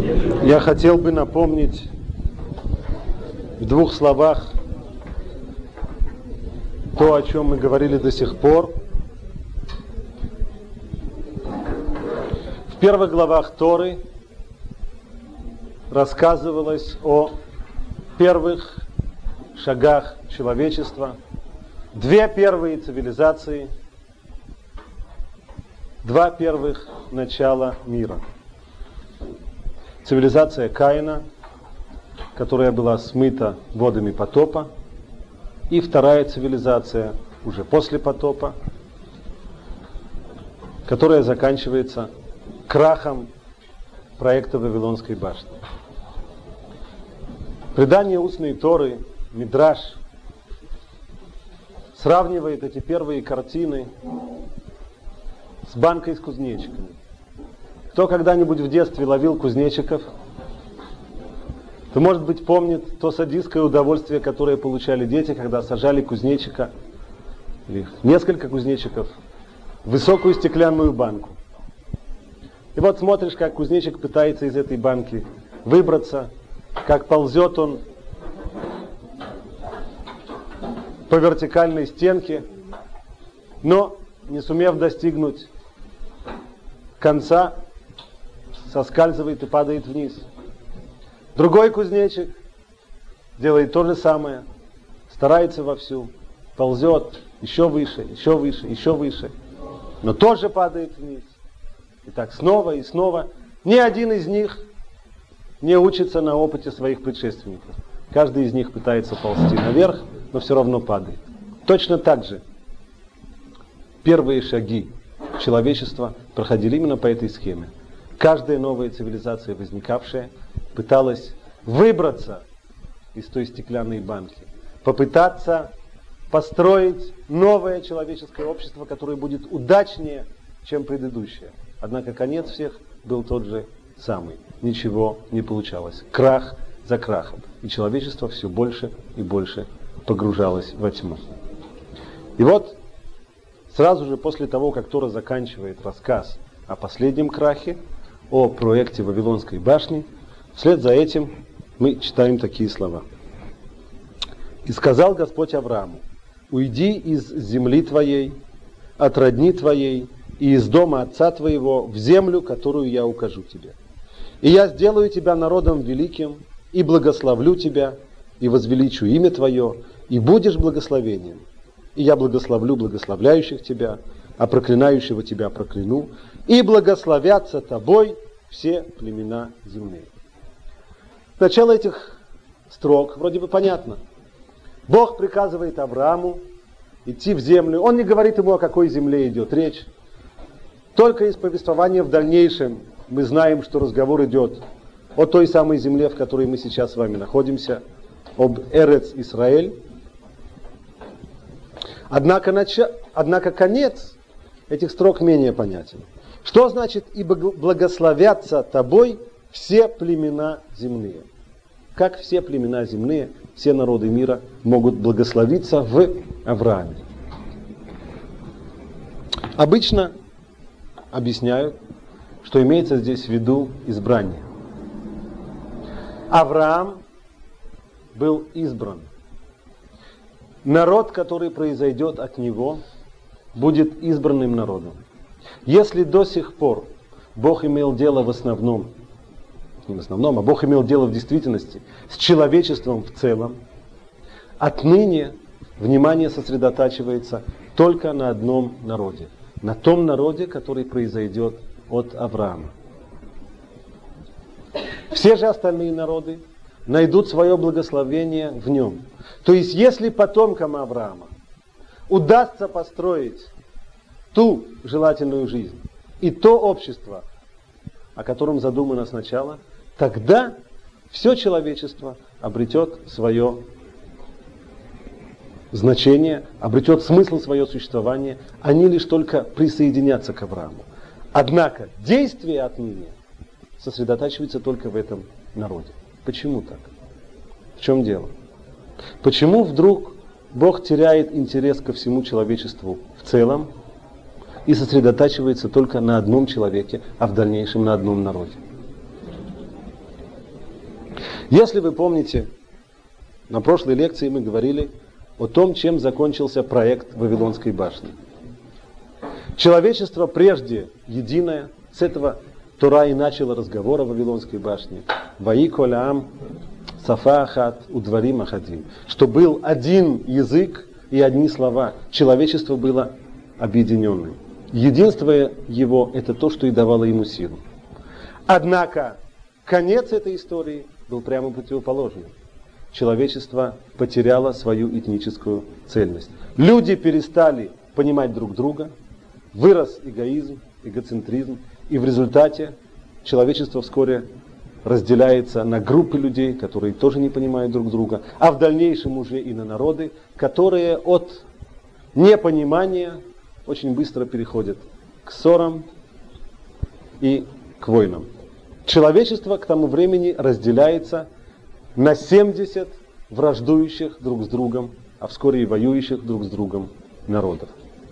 Я хотел бы напомнить в двух словах то, о чем мы говорили до сих пор. В первых главах Торы рассказывалось о первых шагах человечества, две первые цивилизации, два первых начала мира. Цивилизация Каина, которая была смыта водами потопа, и вторая цивилизация уже после потопа, которая заканчивается крахом проекта Вавилонской башни. Предание устной Торы, Мидраш, сравнивает эти первые картины с банкой с кузнечиками. Кто когда-нибудь в детстве ловил кузнечиков, то, может быть, помнит то садистское удовольствие, которое получали дети, когда сажали кузнечика, или несколько кузнечиков, в высокую стеклянную банку. И вот смотришь, как кузнечик пытается из этой банки выбраться, как ползет он по вертикальной стенке, но, не сумев достигнуть конца, соскальзывает и падает вниз. Другой кузнечик делает то же самое, старается вовсю, ползет еще выше, еще выше, еще выше, но тоже падает вниз. И так снова и снова. Ни один из них не учится на опыте своих предшественников. Каждый из них пытается ползти наверх, но все равно падает. Точно так же первые шаги человечества проходили именно по этой схеме. Каждая новая цивилизация, возникавшая, пыталась выбраться из той стеклянной банки, попытаться построить новое человеческое общество, которое будет удачнее, чем предыдущее. Однако конец всех был тот же самый. Ничего не получалось. Крах за крахом. И человечество все больше и больше погружалось во тьму. И вот сразу же после того, как Тора заканчивает рассказ о последнем крахе, о проекте Вавилонской башни, вслед за этим мы читаем такие слова. «И сказал Господь Аврааму: уйди из земли твоей, от родни твоей и из дома отца твоего в землю, которую я укажу тебе. И я сделаю тебя народом великим, и благословлю тебя, и возвеличу имя твое, и будешь благословением. И я благословлю благословляющих тебя, а проклинающего тебя прокляну, и благословятся тобой все племена земные». Начало этих строк вроде бы понятно. Бог приказывает Аврааму идти в землю. Он не говорит ему, о какой земле идет речь. Только из повествования в дальнейшем мы знаем, что разговор идет о той самой земле, в которой мы сейчас с вами находимся, об Эрец Исраэль. Однако конец этих строк менее понятен. Что значит «и благословятся тобой все племена земные»? Как все племена земные, все народы мира могут благословиться в Аврааме? Обычно объясняют, что имеется здесь в виду избрание. Авраам был избран. Народ, который произойдет от него, будет избранным народом. Если до сих пор Бог имел дело в основном, не в основном, а Бог имел дело в действительности с человечеством в целом, отныне внимание сосредотачивается только на одном народе. На том народе, который произойдет от Авраама. Все же остальные народы найдут свое благословение в нем. То есть, если потомкам Авраама удастся построить ту желательную жизнь и то общество, о котором задумано сначала, тогда все человечество обретет свое значение, обретет смысл свое существование, они лишь только присоединятся к Аврааму. Однако действие отныне сосредотачивается только в этом народе. Почему так? В чем дело? Почему вдруг Бог теряет интерес ко всему человечеству в целом и сосредотачивается только на одном человеке, а в дальнейшем на одном народе? Если вы помните, на прошлой лекции мы говорили о том, чем закончился проект Вавилонской башни. Человечество прежде единое, с этого Тора и начала разговор о Вавилонской башне. Ваи колям сафа ахат удварим ахадим. Что был один язык и одни слова. Человечество было объединенным. Единство его – это то, что и давало ему силу. Однако конец этой истории был прямо противоположным. Человечество потеряло свою этническую цельность. Люди перестали понимать друг друга, вырос эгоизм, эгоцентризм, и в результате человечество вскоре разделяется на группы людей, которые тоже не понимают друг друга, а в дальнейшем уже и на народы, которые от непонимания очень быстро переходят к ссорам и к войнам. Человечество к тому времени разделяется на 70 враждующих друг с другом, а вскоре и воюющих друг с другом народов.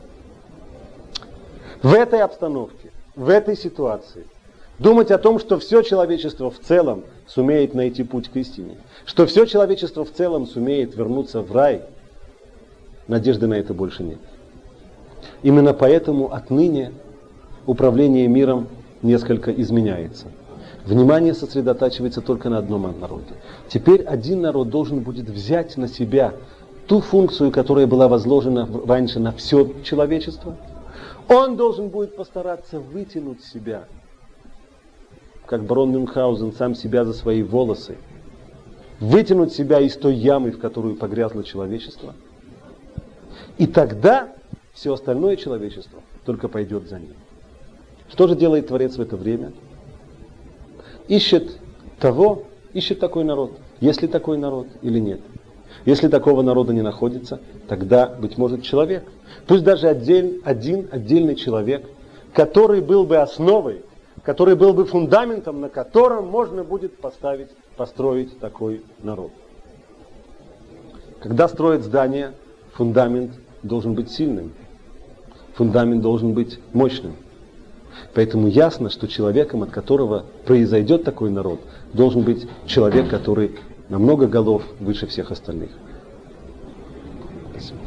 В этой обстановке, в этой ситуации, думать о том, что все человечество в целом сумеет найти путь к истине, что все человечество в целом сумеет вернуться в рай, надежды на это больше нет. Именно поэтому отныне управление миром несколько изменяется. Внимание сосредотачивается только на одном народе. Теперь один народ должен будет взять на себя ту функцию, которая была возложена раньше на все человечество. Он должен будет постараться вытянуть себя, как барон Мюнхгаузен, сам себя за свои волосы, вытянуть себя из той ямы, в которую погрязло человечество. И тогда все остальное человечество только пойдет за ним. Что же делает Творец в это время? Ищет такой народ. Есть ли такой народ или нет? Если такого народа не находится, тогда, быть может, человек. Пусть даже один отдельный человек, который был бы основой, который был бы фундаментом, на котором можно будет построить такой народ. Когда строят здание, фундамент должен быть сильным. Фундамент должен быть мощным. Поэтому ясно, что человеком, от которого произойдет такой народ, должен быть человек, который на много голов выше всех остальных. Спасибо.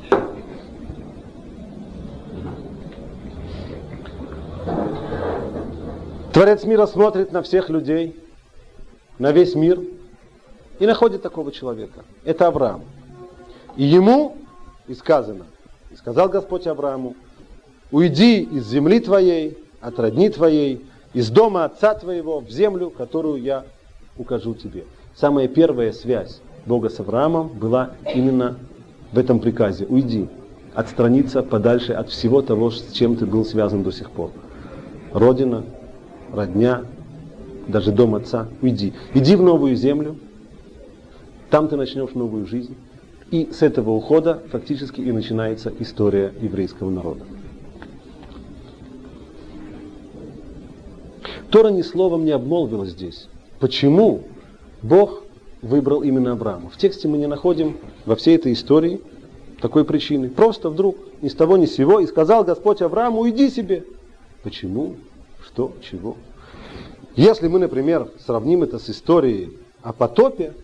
Творец мира смотрит на всех людей, на весь мир и находит такого человека. Это Авраам. И ему и сказано, и сказал Господь Аврааму: уйди из земли твоей, от родни твоей, из дома отца твоего в землю, которую я укажу тебе. Самая первая связь Бога с Авраамом была именно в этом приказе. Уйди, отстраниться подальше от всего того, с чем ты был связан до сих пор. Родина, родня, даже дом отца. Уйди. Иди в новую землю, там ты начнешь новую жизнь. И с этого ухода фактически и начинается история еврейского народа. Тора ни словом не обмолвила здесь. Почему Бог выбрал именно Авраама? В тексте мы не находим во всей этой истории такой причины. Просто вдруг, ни с того ни с сего, и сказал Господь Аврааму: уйди себе. Почему? Что? Чего? Если мы, например, сравним это с историей о потопе,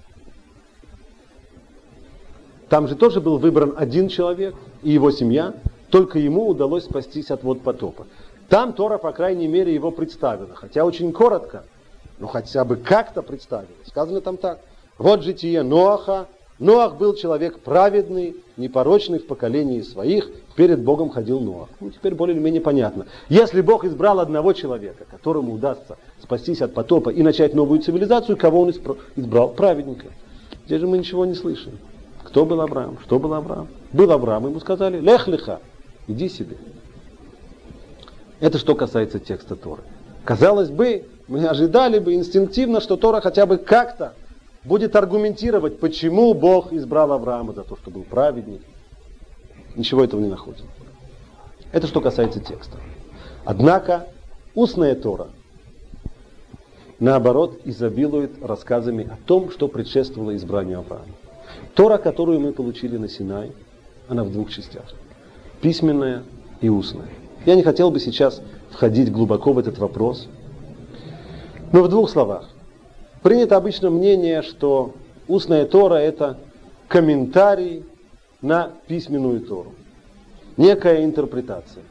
там же тоже был выбран один человек и его семья, только ему удалось спастись от вод потопа. Там Тора, по крайней мере, его представила, хотя очень коротко, но хотя бы как-то представила. Сказано там так: вот житие Ноаха. Ноах был человек праведный, непорочный в поколении своих, перед Богом ходил Ноах. Теперь более или менее понятно. Если Бог избрал одного человека, которому удастся спастись от потопа и начать новую цивилизацию, кого он избрал? Праведника. Здесь же мы ничего не слышим. Кто был Авраам? Что был Авраам? Был Авраам, ему сказали: лех леха, иди себе. Это что касается текста Торы. Казалось бы, мы ожидали бы инстинктивно, что Тора хотя бы как-то будет аргументировать, почему Бог избрал Авраама за то, что был праведник. Ничего этого не находим. Это что касается текста. Однако устная Тора, наоборот, изобилует рассказами о том, что предшествовало избранию Авраама. Тора, которую мы получили на Синай, она в двух частях. Письменная и устная. Я не хотел бы сейчас входить глубоко в этот вопрос, но в двух словах. Принято обычно мнение, что устная Тора – это комментарий на письменную Тору. Некая интерпретация.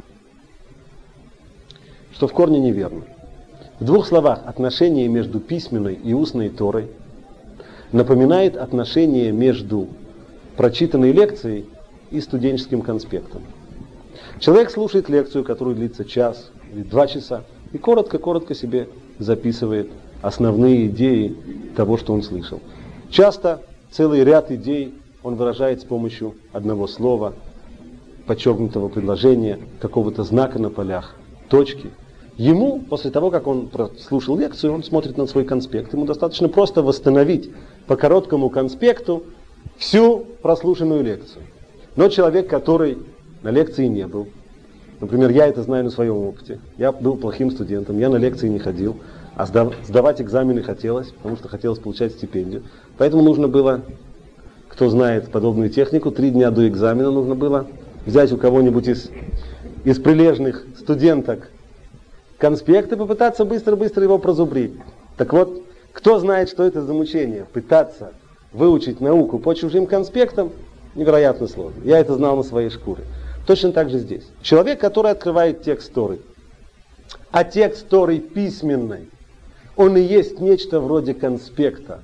Что в корне неверно. В двух словах, отношение между письменной и устной Торой напоминает отношение между прочитанной лекцией и студенческим конспектом. Человек слушает лекцию, которая длится час или 2 часа, и коротко-коротко себе записывает основные идеи того, что он слышал. Часто целый ряд идей он выражает с помощью одного слова, подчеркнутого предложения, какого-то знака на полях, точки. Ему, после того, как он прослушал лекцию, он смотрит на свой конспект. Ему достаточно просто восстановить по короткому конспекту всю прослушанную лекцию. Но человек, который на лекции не был, например, я это знаю на своем опыте, я был плохим студентом, я на лекции не ходил, а сдавать экзамены хотелось, потому что хотелось получать стипендию. Поэтому нужно было, кто знает подобную технику, 3 дня до экзамена нужно было взять у кого-нибудь из прилежных студенток конспект и попытаться быстро-быстро его прозубрить. Так вот, кто знает, что это за мучение? Пытаться выучить науку по чужим конспектам невероятно сложно. Я это знал на своей шкуре. Точно так же здесь. Человек, который открывает текст Торы, а текст Торы письменный, он и есть нечто вроде конспекта.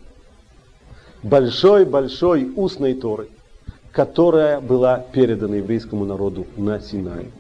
Большой-большой устной Торы, которая была передана еврейскому народу на Синае.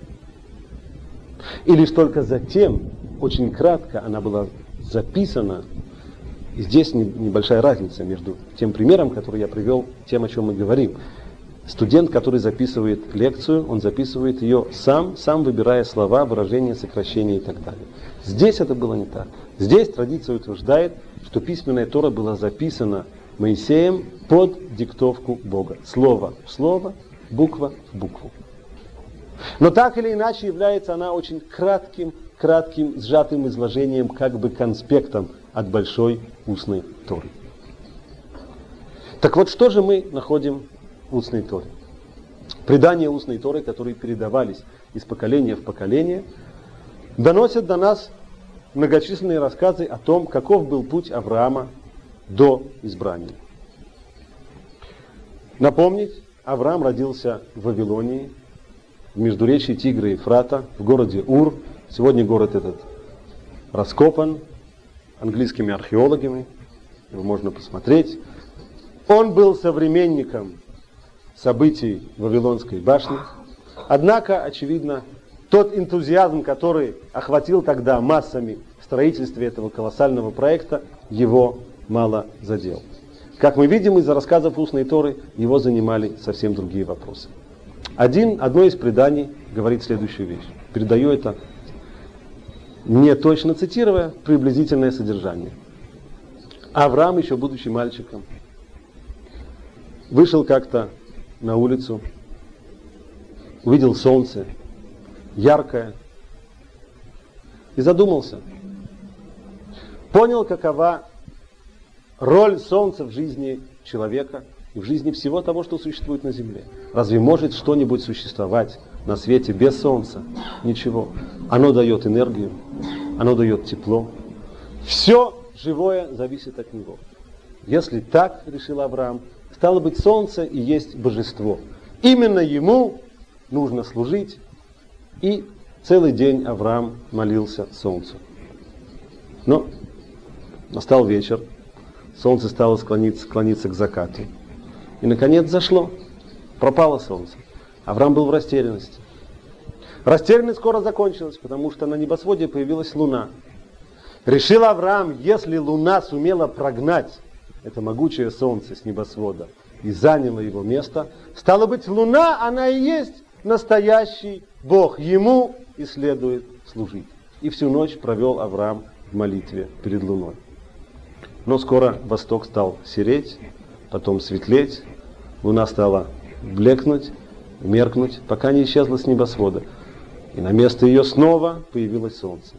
И лишь только затем, очень кратко, она была записана. И здесь небольшая разница между тем примером, который я привел, тем, о чем мы говорим. Студент, который записывает лекцию, он записывает ее сам выбирая слова, выражения, сокращения и так далее. Здесь это было не так. Здесь традиция утверждает, что письменная Тора была записана Моисеем под диктовку Бога. Слово в слово, буква в букву. Но так или иначе является она очень кратким, сжатым изложением, как бы конспектом от большой устной Торы. Так вот, что же мы находим в устной Торе? Предания устной Торы, которые передавались из поколения в поколение, доносят до нас многочисленные рассказы о том, каков был путь Авраама до избрания. Напомнить, Авраам родился в Вавилонии, в междуречии Тигра и Ефрата, в городе Ур. Сегодня город этот раскопан английскими археологами, его можно посмотреть. Он был современником событий Вавилонской башни. Однако, очевидно, тот энтузиазм, который охватил тогда массами в строительстве этого колоссального проекта, его мало задел. Как мы видим из рассказов устной Торы, его занимали совсем другие вопросы. Одно из преданий говорит следующую вещь. Передаю это, не точно цитируя, приблизительное содержание. Авраам, еще будучи мальчиком, вышел как-то на улицу, увидел солнце, яркое, и задумался. Понял, какова роль солнца в жизни человека и в жизни всего того, что существует на земле. Разве может что-нибудь существовать на свете без солнца? Ничего. Оно дает энергию, оно дает тепло. Все живое зависит от него. Если так, решил Авраам, стало быть, солнце и есть божество. Именно ему нужно служить. И целый день Авраам молился солнцу. Но настал вечер, солнце стало склониться к закату. И, наконец, зашло. Пропало солнце. Авраам был в растерянности. Растерянность скоро закончилась, потому что на небосводе появилась луна. Решил Авраам, если луна сумела прогнать это могучее солнце с небосвода и заняла его место, стало быть, луна, она и есть настоящий Бог. Ему и следует служить. И всю ночь провел Авраам в молитве перед луной. Но скоро восток стал сереть, потом светлеть, луна стала блекнуть, меркнуть, пока не исчезла с небосвода. И на место ее снова появилось солнце.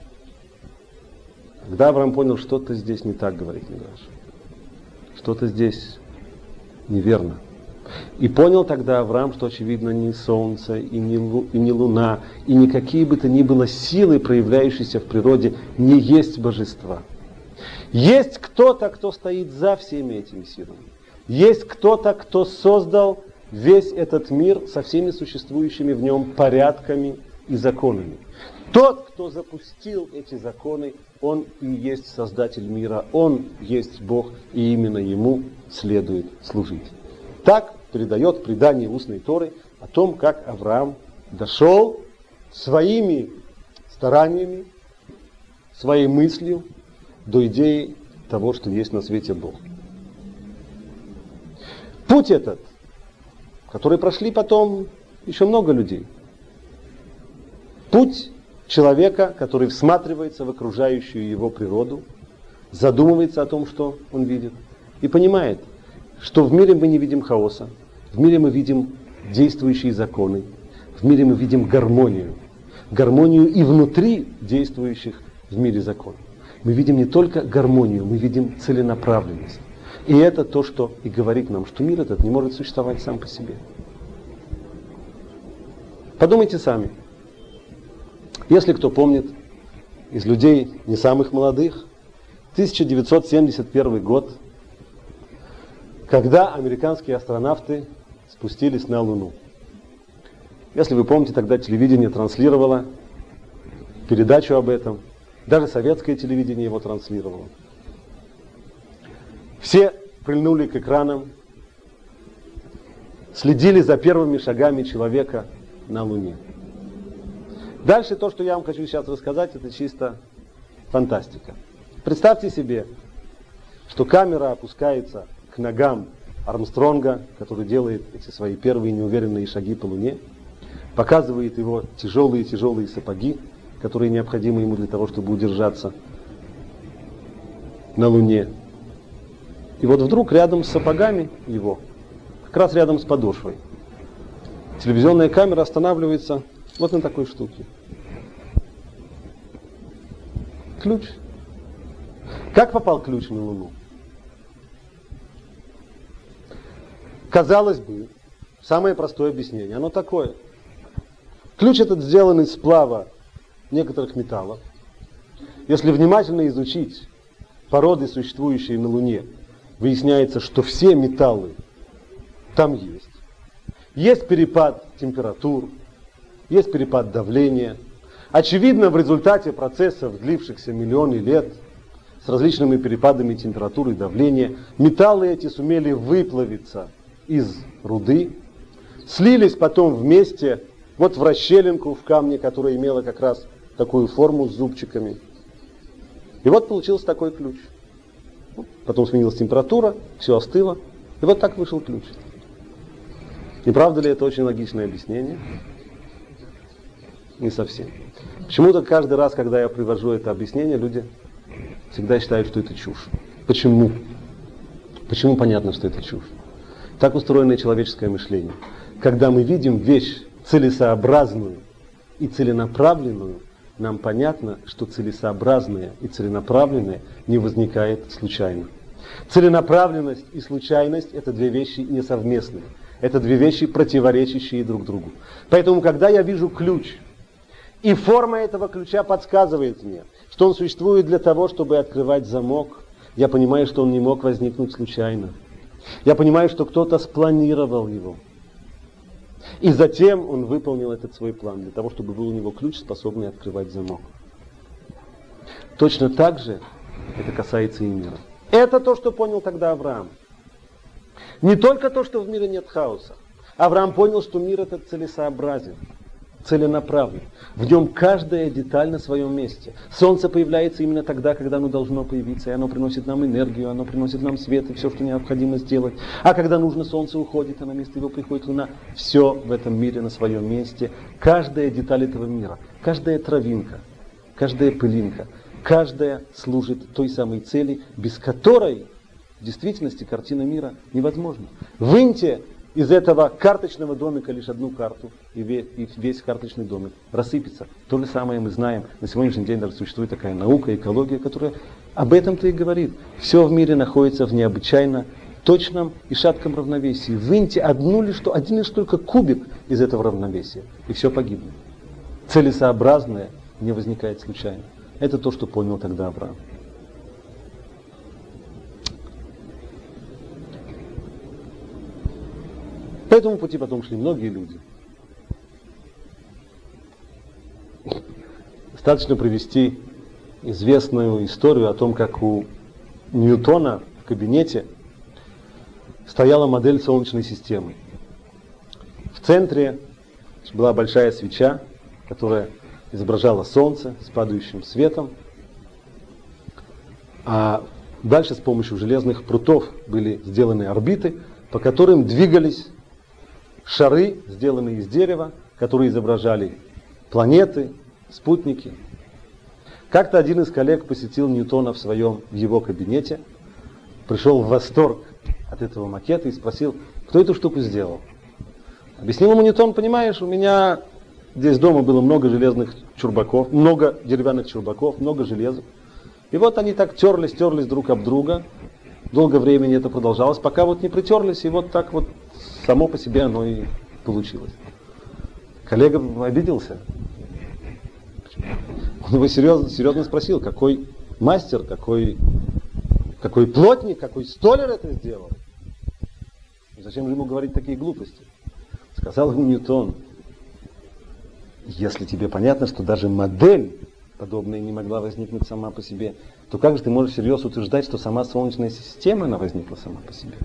Когда Авраам понял, что-то здесь не так, говорит Мидраш. Что-то здесь неверно. И понял тогда Авраам, что, очевидно, ни солнце, и ни луна, и никакие бы то ни было силы, проявляющиеся в природе, не есть божества. Есть кто-то, кто стоит за всеми этими силами. Есть кто-то, кто создал весь этот мир со всеми существующими в нем порядками и законами. Тот, кто запустил эти законы, он и есть Создатель мира, он есть Бог, и именно ему следует служить. Так передает предание устной Торы о том, как Авраам дошел своими стараниями, своей мыслью до идеи того, что есть на свете Бог. Путь этот, который прошли потом еще много людей. Путь человека, который всматривается в окружающую его природу, задумывается о том, что он видит, и понимает, что в мире мы не видим хаоса, в мире мы видим действующие законы, в мире мы видим гармонию. Гармонию и внутри действующих в мире законов. Мы видим не только гармонию, мы видим целенаправленность. И это то, что и говорит нам, что мир этот не может существовать сам по себе. Подумайте сами. Если кто помнит, из людей не самых молодых, 1971 год, когда американские астронавты спустились на Луну. Если вы помните, тогда телевидение транслировало передачу об этом. Даже советское телевидение его транслировало. Все прильнули к экранам, следили за первыми шагами человека на Луне. Дальше то, что я вам хочу сейчас рассказать, это чисто фантастика. Представьте себе, что камера опускается к ногам Армстронга, который делает эти свои первые неуверенные шаги по Луне, показывает его тяжелые сапоги, которые необходимы ему для того, чтобы удержаться на Луне. И вот вдруг рядом с сапогами его, как раз рядом с подошвой, телевизионная камера останавливается вот на такой штуке. Ключ. Как попал ключ на Луну? Казалось бы, самое простое объяснение, оно такое. Ключ этот сделан из сплава некоторых металлов. Если внимательно изучить породы, существующие на Луне, выясняется, что все металлы там есть. Есть перепад температур, есть перепад давления. Очевидно, в результате процессов, длившихся миллионы лет, с различными перепадами температуры и давления, металлы эти сумели выплавиться из руды, слились потом вместе вот в расщелинку в камне, которая имела как раз такую форму с зубчиками. И вот получился такой ключ. Потом сменилась температура, все остыло, и вот так вышел ключ. Не правда ли это очень логичное объяснение? Не совсем. Почему-то каждый раз, когда я привожу это объяснение, люди всегда считают, что это чушь. Почему? Почему понятно, что это чушь? Так устроено человеческое мышление. Когда мы видим вещь целесообразную и целенаправленную, нам понятно, что целесообразное и целенаправленное не возникает случайно. Целенаправленность и случайность – это две вещи несовместные. Это две вещи, противоречащие друг другу. Поэтому, когда я вижу ключ, и форма этого ключа подсказывает мне, что он существует для того, чтобы открывать замок, я понимаю, что он не мог возникнуть случайно. Я понимаю, что кто-то спланировал его. И затем он выполнил этот свой план, для того, чтобы был у него ключ, способный открывать замок. Точно так же это касается и мира. Это то, что понял тогда Авраам. Не только то, что в мире нет хаоса. Авраам понял, что мир этот целесообразен, целенаправлен. В нем каждая деталь на своем месте. Солнце появляется именно тогда, когда оно должно появиться, и оно приносит нам энергию, оно приносит нам свет и все, что необходимо сделать. А когда нужно, солнце уходит, а на место его приходит луна. Все в этом мире на своем месте. Каждая деталь этого мира, каждая травинка, каждая пылинка, каждая служит той самой цели, без которой в действительности картина мира невозможна. Выньте из этого карточного домика лишь одну карту, и весь карточный домик рассыпется. То же самое мы знаем. На сегодняшний день даже существует такая наука, экология, которая об этом-то и говорит. Все в мире находится в необычайно точном и шатком равновесии. Выньте один лишь только кубик из этого равновесия, и все погибнет. Целесообразное не возникает случайно. Это то, что понял тогда Авраам. По этому пути потом шли многие люди. Достаточно привести известную историю о том, как у Ньютона в кабинете стояла модель Солнечной системы. В центре была большая свеча, которая изображала Солнце с падающим светом. А дальше с помощью железных прутов были сделаны орбиты, по которым двигались шары, сделанные из дерева, которые изображали планеты, спутники. Как-то один из коллег посетил Ньютона в его кабинете, пришел в восторг от этого макета и спросил, кто эту штуку сделал. Объяснил ему Ньютон: понимаешь, у меня здесь дома было много железных чурбаков, много деревянных чурбаков, много железа. И вот они так терлись друг об друга. Долгое времени это продолжалось, пока вот не притерлись, и вот так вот само по себе оно и получилось. Коллега обиделся. Он его серьезно спросил, какой мастер, какой плотник, какой столяр это сделал. Зачем же ему говорить такие глупости? Сказал ему Ньютон: если тебе понятно, что даже модель подобная не могла возникнуть сама по себе, то как же ты можешь всерьез утверждать, что сама Солнечная система, она возникла сама по себе?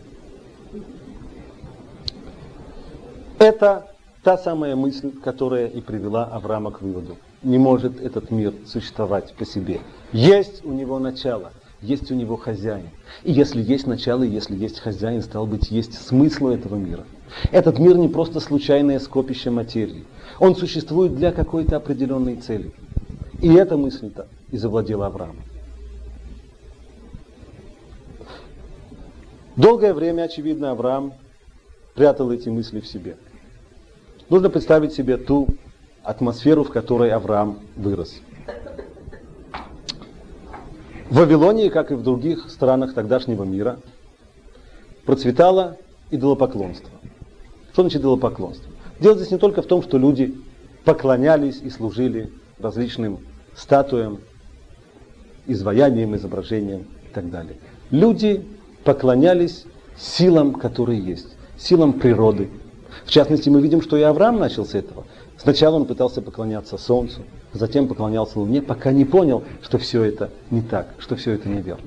Это та самая мысль, которая и привела Авраама к выводу: не может этот мир существовать по себе. Есть у него начало, есть у него хозяин. И если есть начало, и если есть хозяин, стало быть, есть смысл этого мира. Этот мир не просто случайное скопище материи. Он существует для какой-то определенной цели. И эта мысль-то и завладела Авраамом. Долгое время, очевидно, Авраам прятал эти мысли в себе. Нужно представить себе ту атмосферу, в которой Авраам вырос. В Вавилонии, как и в других странах тогдашнего мира, процветало идолопоклонство. Что значит идолопоклонство? Дело здесь не только в том, что люди поклонялись и служили различным статуям, изваяниям, изображениям и так далее. Люди поклонялись силам, которые есть, силам природы. В частности, мы видим, что и Авраам начал с этого. Сначала он пытался поклоняться Солнцу, затем поклонялся Луне, пока не понял, что все это не так, что все это неверно.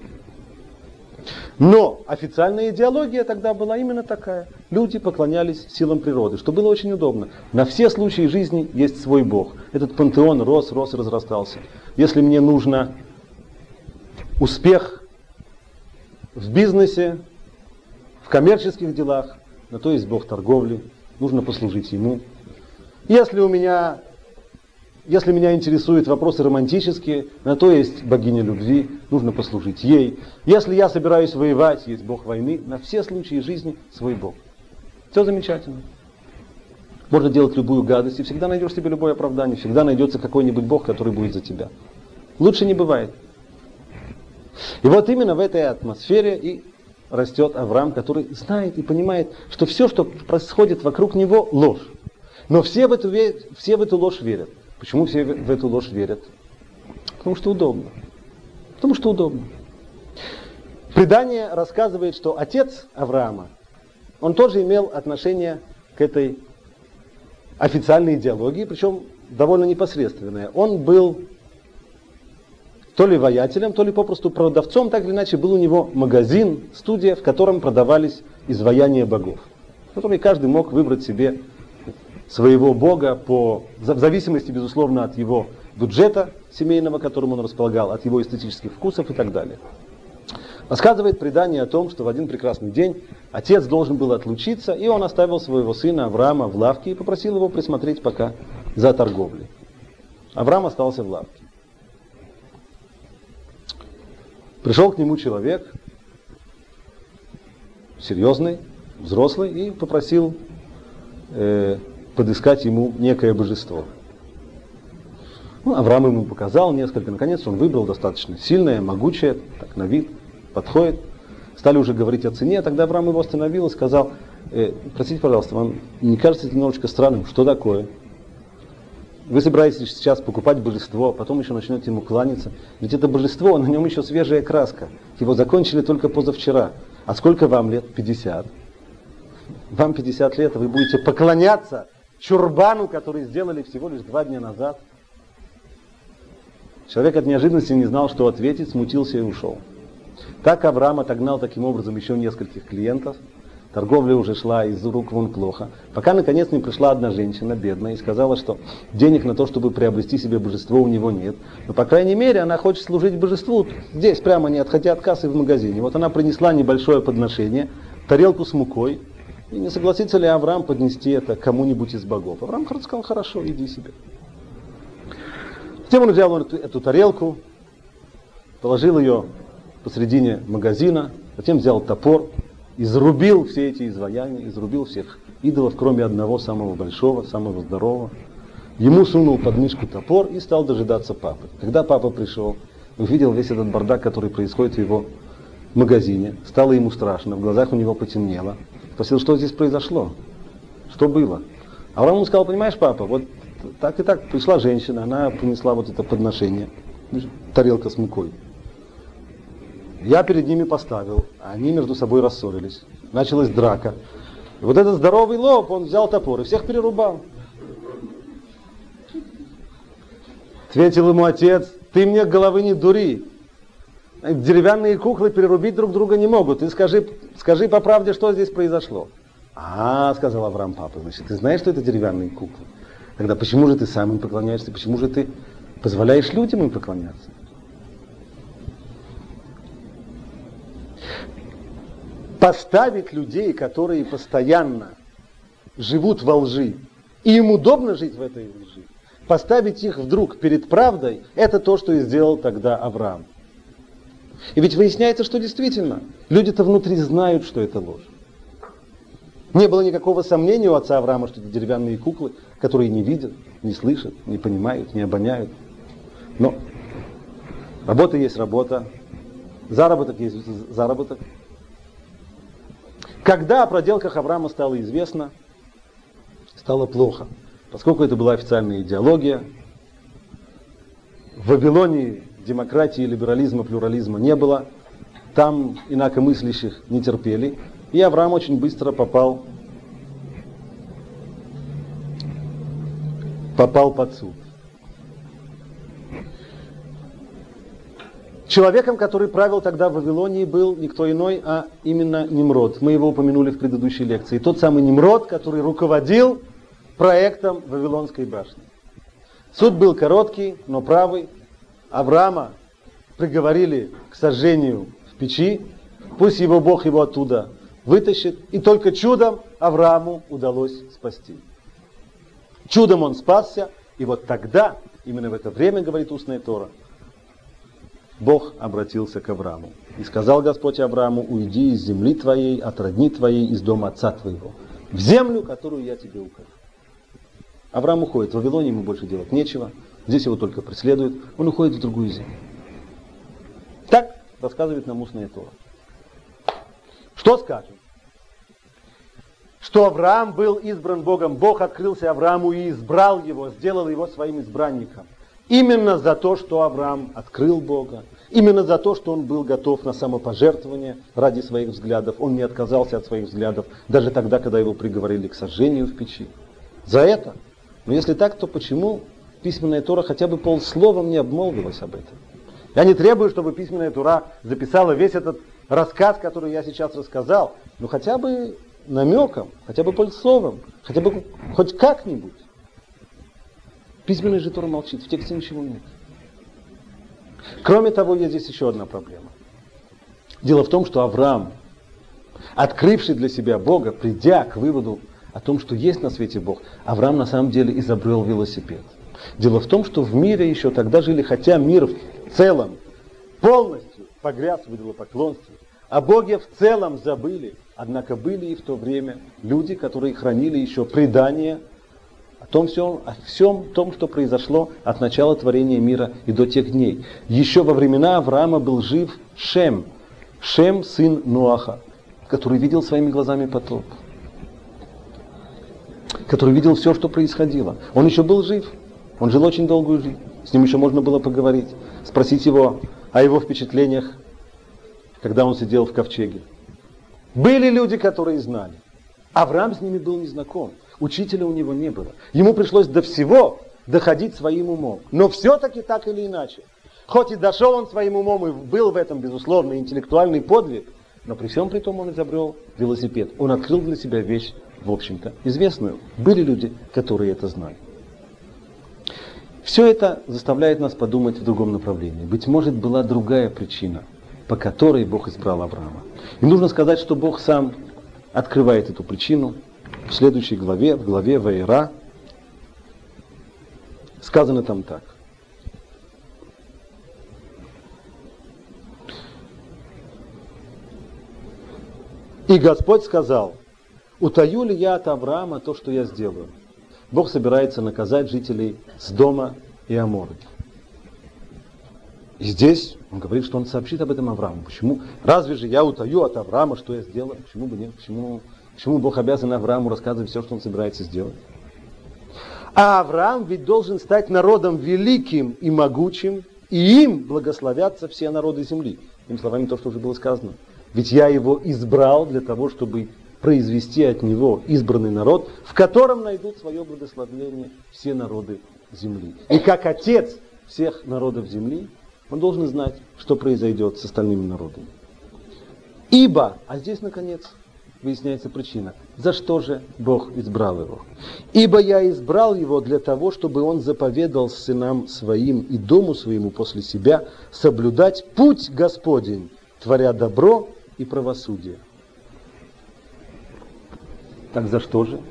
Но официальная идеология тогда была именно такая. Люди поклонялись силам природы, что было очень удобно. На все случаи жизни есть свой Бог. Этот пантеон рос и разрастался. Если мне нужно успех в бизнесе, в коммерческих делах, на то есть Бог торговли, нужно послужить Ему. Если меня интересуют вопросы романтические, на то есть богиня любви, нужно послужить ей. Если я собираюсь воевать, есть Бог войны. На все случаи жизни свой Бог. Все замечательно. Можно делать любую гадость, и всегда найдешь себе любое оправдание, всегда найдется какой-нибудь Бог, который будет за тебя. Лучше не бывает. И вот именно в этой атмосфере и растет Авраам, который знает и понимает, что все, что происходит вокруг него, ложь. Но все в эту ложь верят. Почему все в эту ложь верят? Потому что удобно. Потому что удобно. Предание рассказывает, что отец Авраама, он тоже имел отношение к этой официальной идеологии, причем довольно непосредственное. Он был то ли воятелем, то ли попросту продавцом, так или иначе был у него магазин, студия, в котором продавались изваяния богов, в которой каждый мог выбрать себе своего бога в зависимости, безусловно, от его бюджета семейного, которым он располагал, от его эстетических вкусов и так далее. Рассказывает предание о том, что в один прекрасный день отец должен был отлучиться, и он оставил своего сына Авраама в лавке и попросил его присмотреть пока за торговлей. Авраам остался в лавке. Пришел к нему человек, серьезный, взрослый, и попросил подыскать ему некое божество. Авраам ему показал несколько, наконец он выбрал достаточно сильное, могучее, так на вид, подходит. Стали уже говорить о цене, тогда Авраам его остановил и сказал: простите, пожалуйста, вам не кажется это немножечко странным? Что такое? Вы собираетесь сейчас покупать божество, а потом еще начнете ему кланяться. Ведь это божество, на нем еще свежая краска. Его закончили только позавчера. А сколько вам лет? 50. Вам 50 лет, а вы будете поклоняться чурбану, который сделали всего лишь 2 дня назад. Человек от неожиданности не знал, что ответить, смутился и ушел. Так Авраам отогнал таким образом еще нескольких клиентов. Торговля уже шла из рук вон плохо. Пока наконец не пришла одна женщина, бедная, и сказала, что денег на то, чтобы приобрести себе божество, у него нет. Но, по крайней мере, она хочет служить божеству здесь, прямо не отходя от кассы в магазине. Вот она принесла небольшое подношение, тарелку с мукой. И не согласится ли Авраам поднести это кому-нибудь из богов? Авраам сказал, хорошо, иди себе. Затем он взял эту тарелку, положил ее посредине магазина, затем взял топор, изрубил все эти изваяния, изрубил всех идолов, кроме одного самого большого, самого здорового. Ему сунул под мышку топор и стал дожидаться папы. Когда папа пришел, увидел весь этот бардак, который происходит в его магазине, стало ему страшно, в глазах у него потемнело. Спросил, что здесь произошло, что было. Авраам ему сказал, понимаешь, папа, вот так и так пришла женщина, она принесла вот это подношение, тарелка с мукой. Я перед ними поставил, а они между собой рассорились. Началась драка. И вот этот здоровый лоб, он взял топор и всех перерубал. Ответил ему отец, ты мне головы не дури. Деревянные куклы перерубить друг друга не могут. Ты скажи по правде, что здесь произошло. Сказал Авраам папа, значит, ты знаешь, что это деревянные куклы? Тогда почему же ты сам им поклоняешься? Почему же ты позволяешь людям им поклоняться? Поставить людей, которые постоянно живут во лжи, и им удобно жить в этой лжи, поставить их вдруг перед правдой, это то, что и сделал тогда Авраам. И ведь выясняется, что действительно, люди-то внутри знают, что это ложь. Не было никакого сомнения у отца Авраама, что это деревянные куклы, которые не видят, не слышат, не понимают, не обоняют. Но работа есть работа, заработок есть заработок. Когда о проделках Авраама стало известно, стало плохо. Поскольку это была официальная идеология, в Вавилонии демократии, либерализма, плюрализма не было, там инакомыслящих не терпели, и Авраам очень быстро попал под суд. Человеком, который правил тогда в Вавилонии, был никто иной, а именно Нимрод. Мы его упомянули в предыдущей лекции. Тот самый Нимрод, который руководил проектом Вавилонской башни. Суд был короткий, но правый. Авраама приговорили к сожжению в печи. Пусть его Бог его оттуда вытащит. И только чудом Аврааму удалось спасти. Чудом он спасся. И вот тогда, именно в это время, говорит устная Тора, Бог обратился к Аврааму. И сказал Господь Аврааму, уйди из земли твоей, от родни твоей, из дома отца твоего, в землю, которую я тебе укажу. Авраам уходит. В Вавилоне ему больше делать нечего. Здесь его только преследуют. Он уходит в другую землю. Так рассказывает нам устная Тора. Что скажем? Что Авраам был избран Богом. Бог открылся Аврааму и избрал его, сделал его своим избранником. Именно за то, что Авраам открыл Бога, именно за то, что он был готов на самопожертвование ради своих взглядов, он не отказался от своих взглядов, даже тогда, когда его приговорили к сожжению в печи. За это. Но если так, то почему письменная Тора хотя бы полсловом не обмолвилась об этом? Я не требую, чтобы письменная Тора записала весь этот рассказ, который я сейчас рассказал, но хотя бы намеком, хотя бы полсловом, хотя бы хоть как-нибудь. Письменная же Тора молчит, в тексте ничего нет. Кроме того, есть здесь еще одна проблема. Дело в том, что Авраам, открывший для себя Бога, придя к выводу о том, что есть на свете Бог, Авраам на самом деле изобрел велосипед. Дело в том, что в мире еще тогда жили, хотя мир в целом полностью погряз в идолопоклонстве, о Боге в целом забыли, однако были и в то время люди, которые хранили еще предания о всем том, что произошло от начала творения мира и до тех дней. Еще во времена Авраама был жив Шем, сын Ноаха, который видел своими глазами потоп, который видел все, что происходило. Он еще был жив, он жил очень долгую жизнь, с ним еще можно было поговорить, спросить его о его впечатлениях, когда он сидел в ковчеге. Были люди, которые знали. Авраам с ними был не знаком. Учителя у него не было. Ему пришлось до всего доходить своим умом. Но все-таки так или иначе. Хоть и дошел он своим умом, и был в этом, безусловно, интеллектуальный подвиг, но при всем при том он изобрел велосипед. Он открыл для себя вещь, в общем-то, известную. Были люди, которые это знали. Все это заставляет нас подумать в другом направлении. Быть может, была другая причина, по которой Бог избрал Авраама. И нужно сказать, что Бог сам открывает эту причину в следующей главе, в главе Ваера. Сказано там так. И Господь сказал: утаю ли я от Авраама то, что я сделаю? Бог собирается наказать жителей Сдома и Аморы. И здесь он говорит, что он сообщит об этом Аврааму. Почему? Разве же я утаю от Авраама, что я сделаю? Почему бы нет? Почему Бог обязан Аврааму рассказывать все, что он собирается сделать? А Авраам ведь должен стать народом великим и могучим, и им благословятся все народы земли. Теми словами, то, что уже было сказано. Ведь я его избрал для того, чтобы произвести от него избранный народ, в котором найдут свое благословение все народы земли. И как отец всех народов земли, он должен знать, что произойдет с остальными народами. Ибо, а здесь, наконец, выясняется причина, за что же Бог избрал его. Ибо я избрал его для того, чтобы он заповедал сынам своим и дому своему после себя соблюдать путь Господень, творя добро и правосудие. Так за что же?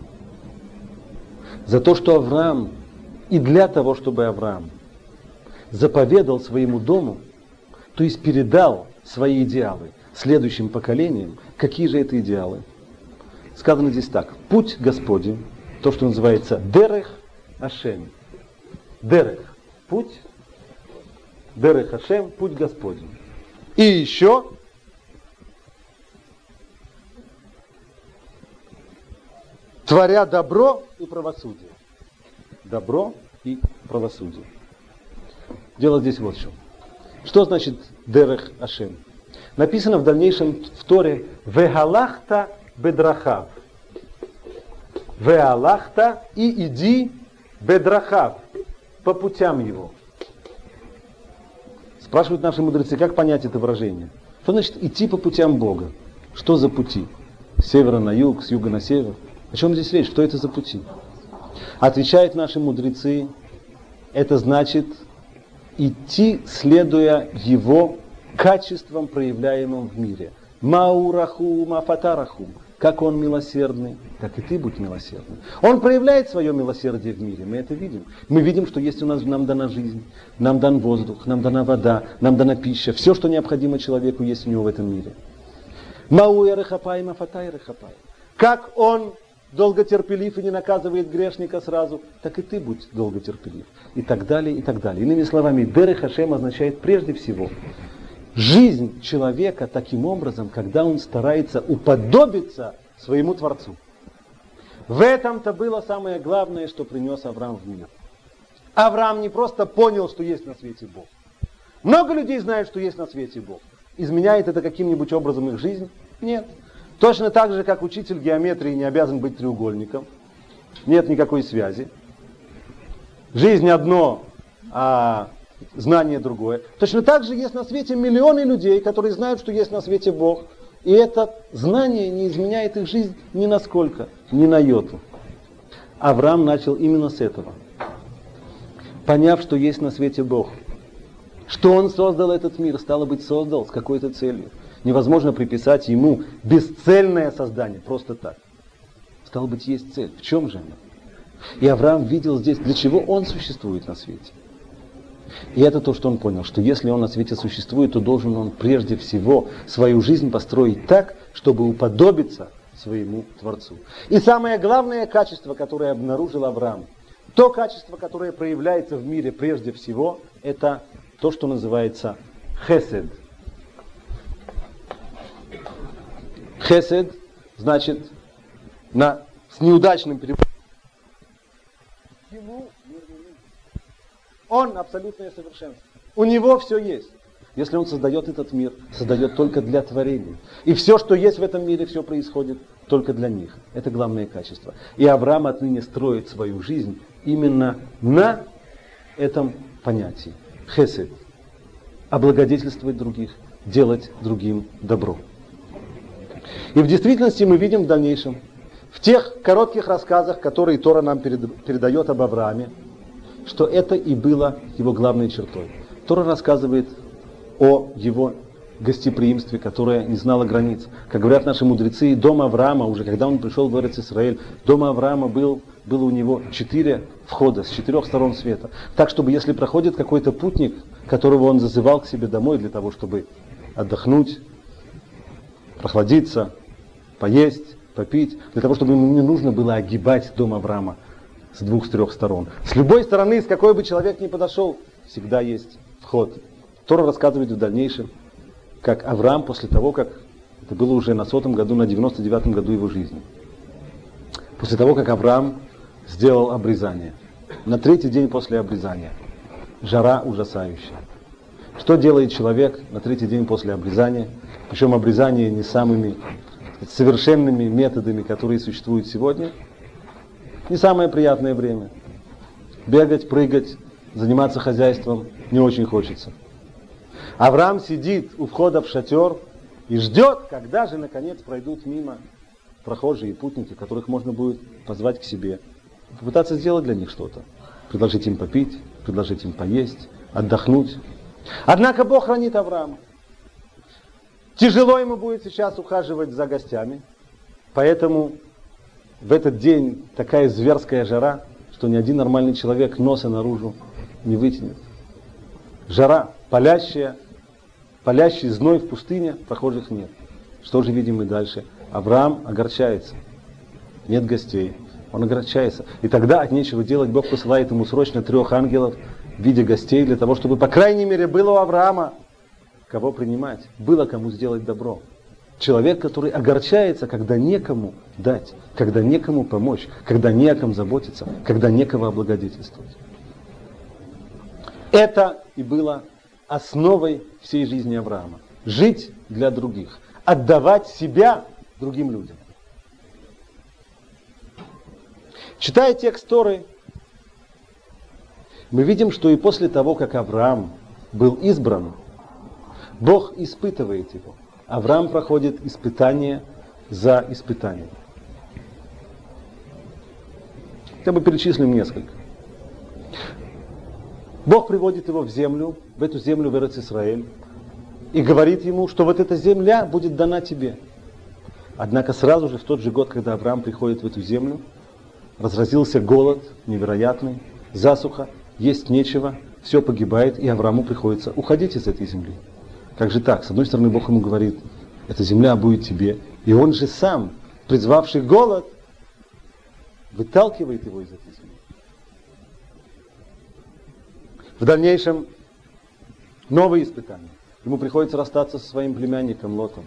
За то, что Авраам, и для того, чтобы Авраам заповедал своему дому, то есть передал свои идеалы следующим поколениям. Какие же это идеалы? Сказано здесь так. Путь Господень, то, что называется Дерех Ашем. Дерех. Путь. Дерех Ашем. Путь Господень. И еще творя добро и правосудие. Добро и правосудие. Дело здесь вот в чем. Что значит Дерех Ашем? Написано в дальнейшем в Торе «Вегалахта бедрахав». «Веалахта» и «иди бедрахав» по путям его. Спрашивают наши мудрецы, как понять это выражение? Что значит идти по путям Бога? Что за пути? С севера на юг, с юга на север? О чем здесь речь? Что это за пути? Отвечают наши мудрецы, это значит идти, следуя его качествам, проявляемым в мире. Маурахум, афатарахум. Как он милосердный, так и ты будь милосердным. Он проявляет свое милосердие в мире, мы это видим. Мы видим, что есть у нас, нам дана жизнь, нам дан воздух, нам дана вода, нам дана пища. Все, что необходимо человеку, есть у него в этом мире. Мауя рехапай, мафатай рехапай. Как он долготерпелив и не наказывает грешника сразу, так и ты будь долготерпелив. И так далее, и так далее. Иными словами, Дерех Ашем означает прежде всего жизнь человека таким образом, когда он старается уподобиться своему Творцу. В этом-то было самое главное, что принес Авраам в мир. Авраам не просто понял, что есть на свете Бог. Много людей знают, что есть на свете Бог. Изменяет это каким-нибудь образом их жизнь? Нет. Точно так же, как учитель геометрии не обязан быть треугольником. Нет никакой связи. Жизнь одно, а знание другое. Точно так же есть на свете миллионы людей, которые знают, что есть на свете Бог. И это знание не изменяет их жизнь ни насколько, ни на йоту. Авраам начал именно с этого. Поняв, что есть на свете Бог. Что он создал этот мир, стало быть, создал с какой-то целью. Невозможно приписать ему бесцельное создание, просто так. Стало быть, есть цель. В чем же она? И Авраам видел здесь, для чего он существует на свете. И это то, что он понял, что если он на свете существует, то должен он прежде всего свою жизнь построить так, чтобы уподобиться своему Творцу. И самое главное качество, которое обнаружил Авраам, то качество, которое проявляется в мире прежде всего, это то, что называется хесед. Хесед значит с неудачным переводом. Он абсолютное совершенство. У него все есть. Если он создает этот мир, создает только для творения. И все, что есть в этом мире, все происходит только для них. Это главное качество. И Авраам отныне строит свою жизнь именно на этом понятии. Хесед. Облагодетельствовать других, делать другим добро. И в действительности мы видим в дальнейшем, в тех коротких рассказах, которые Тора нам передает об Аврааме, что это и было его главной чертой. Тора рассказывает о его гостеприимстве, которое не знало границ. Как говорят наши мудрецы, дом Авраама, уже когда он пришел в Эрец-Исраэль, дом Авраама было у него 4 входа с 4 сторон света. Так, чтобы если проходит какой-то путник, которого он зазывал к себе домой для того, чтобы отдохнуть, прохладиться, поесть, попить, для того, чтобы ему не нужно было огибать дом Авраама с 2-3 сторон. С любой стороны, с какой бы человек ни подошел, всегда есть вход. Тора рассказывает в дальнейшем, как Авраам после того, как это было уже на 100-м году, на 99-м году его жизни, после того, как Авраам сделал обрезание, на 3-й день после обрезания, жара ужасающая. Что делает человек на 3-й день после обрезания? Причем обрезание не самыми совершенными методами, которые существуют сегодня. Не самое приятное время. Бегать, прыгать, заниматься хозяйством не очень хочется. Авраам сидит у входа в шатер и ждет, когда же наконец пройдут мимо прохожие и путники, которых можно будет позвать к себе. Попытаться сделать для них что-то. Предложить им попить, предложить им поесть, отдохнуть. Однако Бог хранит Авраама. Тяжело ему будет сейчас ухаживать за гостями, поэтому в этот день такая зверская жара, что ни один нормальный человек носа наружу не вытянет. Жара палящая, палящий зной в пустыне, прохожих нет. Что же видим мы дальше? Авраам огорчается. Нет гостей. Он огорчается. И тогда от нечего делать Бог посылает ему срочно 3 ангелов в виде гостей, для того, чтобы, по крайней мере, было у Авраама кого принимать, было кому сделать добро. Человек, который огорчается, когда некому дать, когда некому помочь, когда не о ком заботиться, когда некого облагодетельствовать. Это и было основой всей жизни Авраама. Жить для других, отдавать себя другим людям. Читая текст Торы, мы видим, что и после того, как Авраам был избран, Бог испытывает его. Авраам проходит испытание за испытанием. Хотя бы перечислим несколько. Бог приводит его в землю, в эту землю, в Эрец-Исраэль, и говорит ему, что вот эта земля будет дана тебе. Однако сразу же в тот же год, когда Авраам приходит в эту землю, разразился голод невероятный, засуха, есть нечего, все погибает, и Аврааму приходится уходить из этой земли. Как же так? С одной стороны, Бог ему говорит, эта земля будет тебе, и он же сам, призвавший голод, выталкивает его из этой земли. В дальнейшем новые испытания. Ему приходится расстаться со своим племянником Лотом.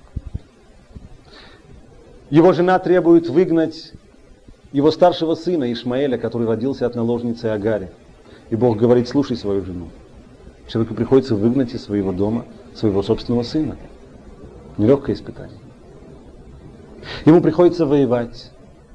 Его жена требует выгнать его старшего сына Ишмаэля, который родился от наложницы Агари. И Бог говорит, слушай свою жену. Человеку приходится выгнать из своего дома своего собственного сына. Нелегкое испытание. Ему приходится воевать.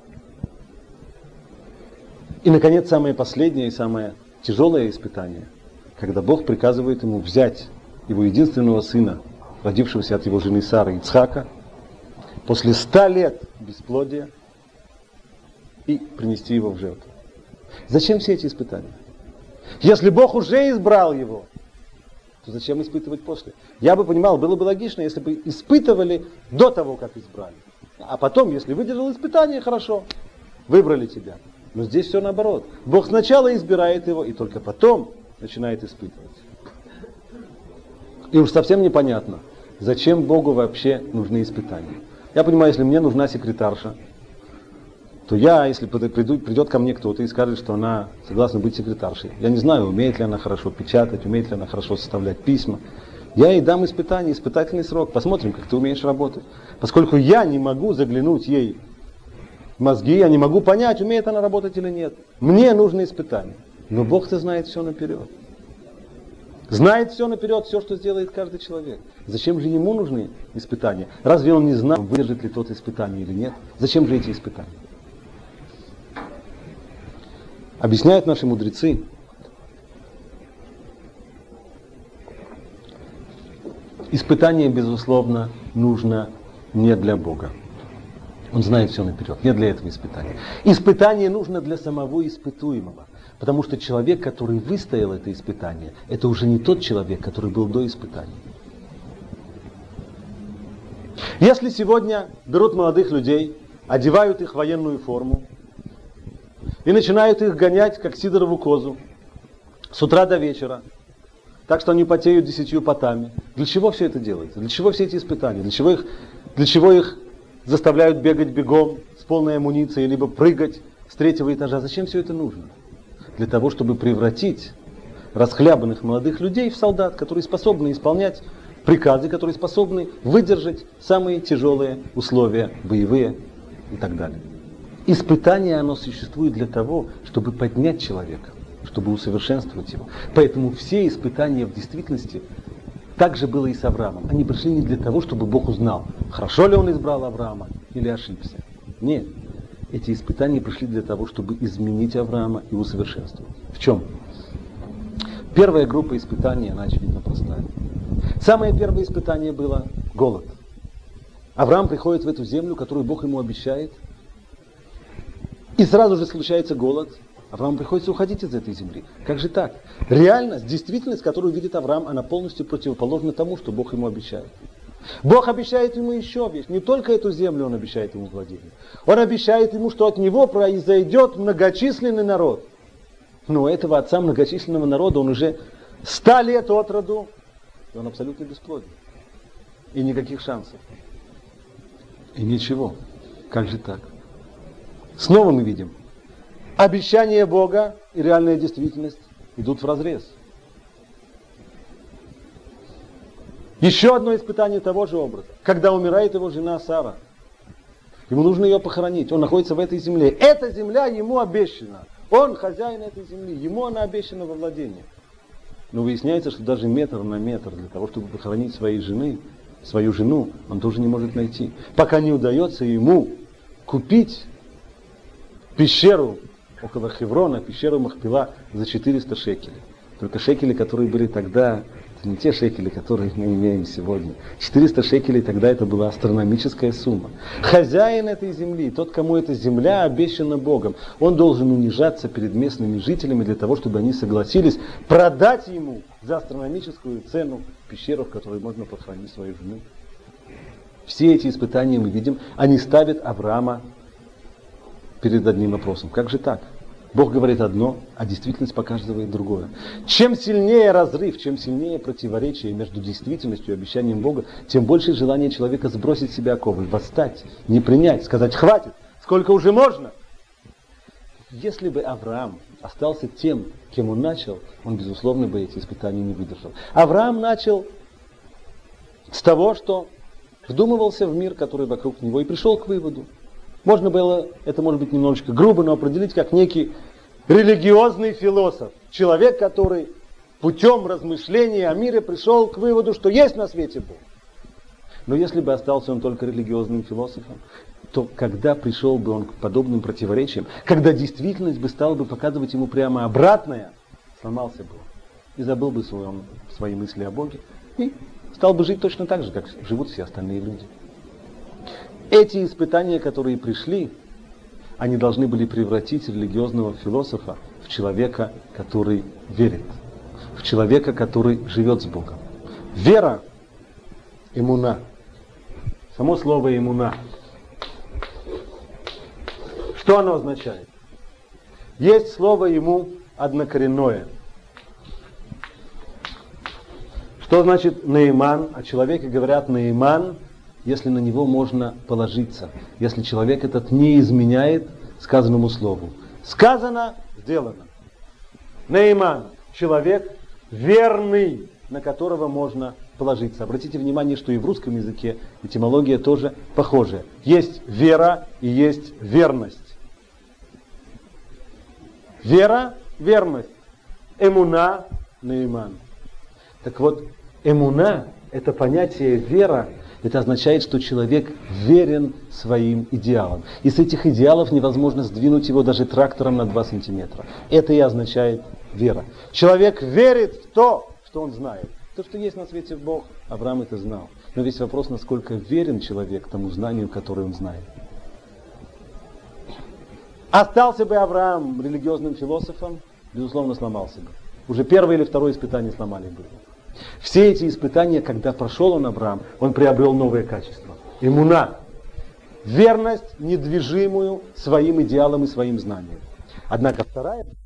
И, наконец, самое последнее и самое тяжелое испытание, когда Бог приказывает ему взять его единственного сына, родившегося от его жены Сары, Ицхака, после 100 лет бесплодия, и принести его в жертву. Зачем все эти испытания? Если Бог уже избрал его, то зачем испытывать после? Я бы понимал, было бы логично, если бы испытывали до того, как избрали. А потом, если выдержал испытание, хорошо, выбрали тебя. Но здесь все наоборот. Бог сначала избирает его, и только потом начинает испытывать. И уж совсем непонятно, зачем Богу вообще нужны испытания. Я понимаю, если мне нужна секретарша, то я, если придет ко мне кто-то и скажет, что она согласна быть секретаршей, я не знаю, умеет ли она хорошо печатать, умеет ли она хорошо составлять письма, я ей дам испытание, испытательный срок, посмотрим, как ты умеешь работать. Поскольку я не могу заглянуть ей в мозги, я не могу понять, умеет она работать или нет. Мне нужно испытание. Но Бог-то знает все наперед. Знает все наперед, все, что сделает каждый человек. Зачем же ему нужны испытания? Разве он не знал, выдержит ли тот испытание или нет? Зачем же эти испытания? Объясняют наши мудрецы, испытание, безусловно, нужно не для Бога. Он знает все наперед, не для этого испытания. Испытание нужно для самого испытуемого. Потому что человек, который выстоял это испытание, это уже не тот человек, который был до испытания. Если сегодня берут молодых людей, одевают их в военную форму и начинают их гонять, как сидорову козу, с утра до вечера, так что они потеют 10 потами. Для чего все это делается? Для чего все эти испытания? Для чего их заставляют бегать бегом с полной амуницией, либо прыгать с 3-го этажа? Зачем все это нужно? Для того, чтобы превратить расхлябанных молодых людей в солдат, которые способны исполнять приказы, которые способны выдержать самые тяжелые условия, боевые и так далее. Испытание, оно существует для того, чтобы поднять человека, чтобы усовершенствовать его. Поэтому все испытания в действительности, так же было и с Авраамом. Они пришли не для того, чтобы Бог узнал, хорошо ли он избрал Авраама или ошибся. Нет. Эти испытания пришли для того, чтобы изменить Авраама и усовершенствовать. В чем? Первая группа испытаний, она очевидно простая. Самое первое испытание было голод. Авраам приходит в эту землю, которую Бог ему обещает, и сразу же случается голод. Аврааму приходится уходить из этой земли. Как же так? Реальность, действительность, которую видит Авраам, она полностью противоположна тому, что Бог ему обещает. Бог обещает ему еще вещь. Не только эту землю он обещает ему владение. Он обещает ему, что от него произойдет многочисленный народ. Но этого отца многочисленного народа он уже 100 лет от роду, и он абсолютно бесплоден. И никаких шансов. И ничего. Как же так? Снова мы видим, обещание Бога и реальная действительность идут вразрез. Еще одно испытание того же образа. Когда умирает его жена Сара, ему нужно ее похоронить. Он находится в этой земле. Эта земля ему обещана. Он хозяин этой земли. Ему она обещана во владение. Но выясняется, что даже метр на метр для того, чтобы похоронить свою жену, он тоже не может найти. Пока не удается ему купить пещеру около Хеврона, пещеру Махпела за 400 шекелей. Только шекели, которые были тогда, это не те шекели, которые мы имеем сегодня. 400 шекелей тогда это была астрономическая сумма. Хозяин этой земли, тот, кому эта земля обещана Богом, он должен унижаться перед местными жителями для того, чтобы они согласились продать ему за астрономическую цену пещеру, в которой можно похоронить свою жену. Все эти испытания мы видим, они ставят Авраама перед одним вопросом. Как же так? Бог говорит одно, а действительность показывает другое. Чем сильнее разрыв, чем сильнее противоречие между действительностью и обещанием Бога, тем больше желание человека сбросить с себя оковы, восстать, не принять, сказать «хватит, сколько уже можно?». Если бы Авраам остался тем, кем он начал, он, безусловно, бы эти испытания не выдержал. Авраам начал с того, что вдумывался в мир, который вокруг него, и пришел к выводу. Можно было, это может быть немножечко грубо, но определить как некий религиозный философ. Человек, который путем размышления о мире пришел к выводу, что есть на свете Бог. Но если бы остался он только религиозным философом, то когда пришел бы он к подобным противоречиям, когда действительность бы стала бы показывать ему прямо обратное, сломался бы он и забыл бы свои мысли о Боге и стал бы жить точно так же, как живут все остальные люди. Эти испытания, которые пришли, они должны были превратить религиозного философа в человека, который верит, в человека, который живет с Богом. Вера, эмуна, само слово эмуна, что оно означает? Есть слово ему однокоренное. Что значит наиман? О человеке говорят наиман, если на него можно положиться, если человек этот не изменяет сказанному слову. Сказано, сделано. Наиман, человек верный, на которого можно положиться. Обратите внимание, что и в русском языке этимология тоже похожая. Есть вера и есть верность. Вера, верность. Эмуна, наиман. Так вот, эмуна, это понятие вера, это означает, что человек верен своим идеалам. И с этих идеалов невозможно сдвинуть его даже трактором на 2 сантиметра. Это и означает вера. Человек верит в то, что он знает. То, что есть на свете Бог, Авраам это знал. Но весь вопрос, насколько верен человек тому знанию, которое он знает. Остался бы Авраам религиозным философом, безусловно, сломался бы. Уже первое или второе испытание сломали бы. Все эти испытания, когда прошел он, Авраам, он приобрел новые качества. Эмуна. Верность недвижимую своим идеалам и своим знаниям. Однако вторая...